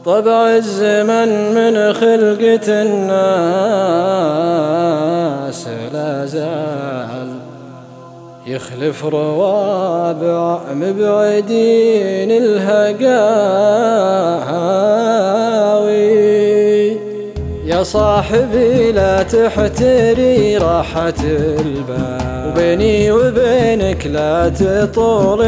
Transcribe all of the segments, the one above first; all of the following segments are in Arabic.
طبع الزمن من خلقة الناس لا زال يخلف روابع مبعدين الهقاوي. يا صاحبي لا تحتري راحة البال، وبيني وبينك لا تطول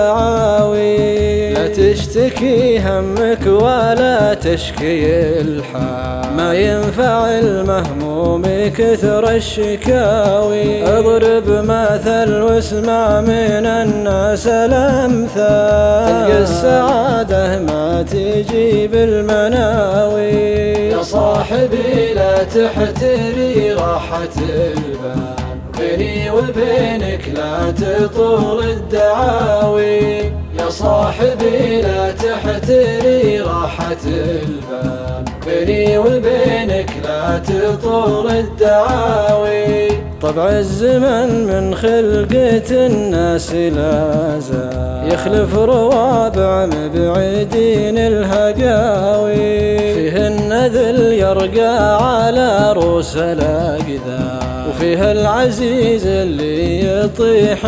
الدعاوي. لا تشتكي همك ولا تشكي الحال، ما ينفع المهموم كثر الشكاوي. اضرب مثل واسمع من الناس الامثال، تلقى السعادة ما تجي بالمناوي. يا صاحبي لا تحتري راحة البال، بيني وبينك لا تطول الدعاوي. يا صاحبي لا تحتري راحة البال، بيني وبينك لا تطول الدعاوي. طبع الزمن من خلقة الناس لا زال يخلف روابع مبعدين الهقاوي. فيه النذل يرقى على رؤوس الأقدام، وفيه العزيز اللي يطيح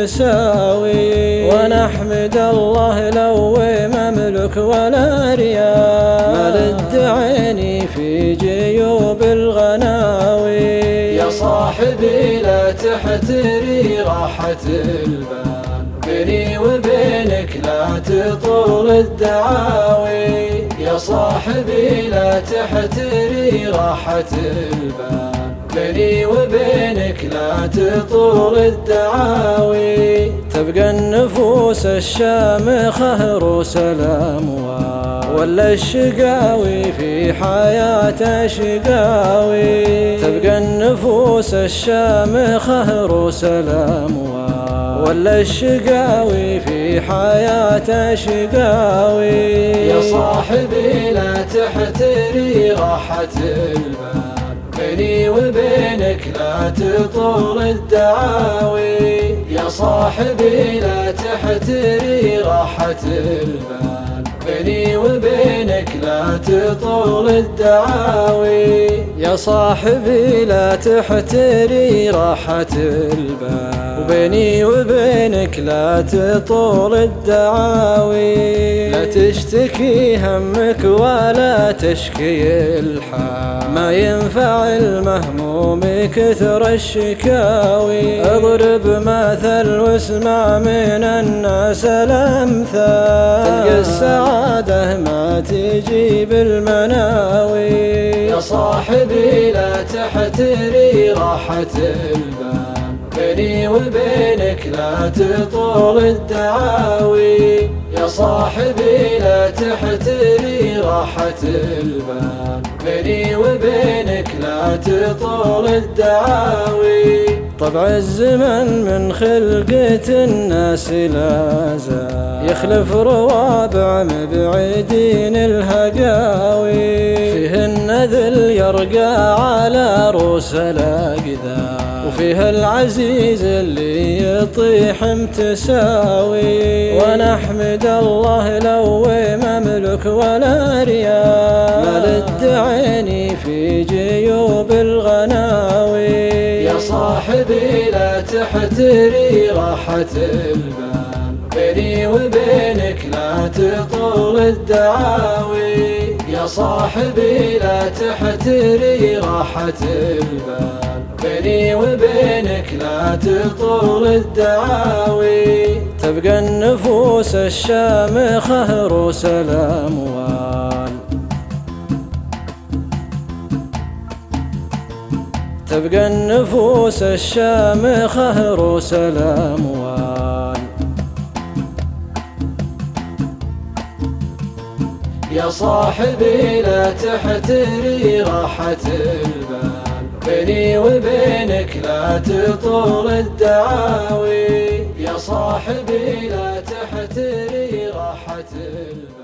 متساوي. ونحمد الله لو مملك ولا ريال، ما للدعين في جيوب الغناوي. يا صاحبي لا تحتري راحة البال، بيني وبينك لا تطول الدعاوي. يا صاحبي لا تحتري راحة البال، بيني وبينك لا تطول الدعاوي. تبقى النفوس الشامخة رؤوس الأموال، ولا الشقاوي في حياة شقاوي. تبقى النفوس الشامخة رؤوس الأموال، ولا الشقاوي في حياة شقاوي. يا صاحبي لا تحتري راحة البال، بيني وبينك لا تطول الدعاوي. يا صاحبي لا تحتري راحة البال، بيني وبينك لا تطول الدعاوي. يا صاحبي لا تحتري راحة البال، وبيني وبينك لا تطول الدعاوي. لا تشتكي همك ولا تشكي الحال، ما ينفع المهموم كثر الشكاوي. اضرب مثل واسمع من الناس الامثال، تلقى السعادة ما تجي بالمناوي. يا صاحبي لا تحتري راحة البال، بيني وبينك لا تطول الدعاوي. يا صاحبي لا تحتري راحة البال، بيني وبينك لا تطول الدعاوي. طبع الزمن من خلقة الناس لا زال يخلف روابع مبعدين الهقاوي. فيه النذل يرقى على رؤوس الأقدام، وفيه العزيز اللي يطيح متساوي. ونحمد الله لو مملك ولا ريال، ما للدعين في جيوب الغناوي. يا صاحبي لا تحتري راحة البال، بيني وبينك لا تطول الدعاوي. يا صاحبي لا تحتري راحة البال، بيني وبينك لا تطول الدعاوي. تبقى النفوس الشامخة رؤوس الأموال، تبقى النفوس الشامخة رؤوس الأموال. يا صاحبي لا تحتري راحة البال، بيني وبينك لا تطول الدعاوي. يا صاحبي لا تحتري راحة البال.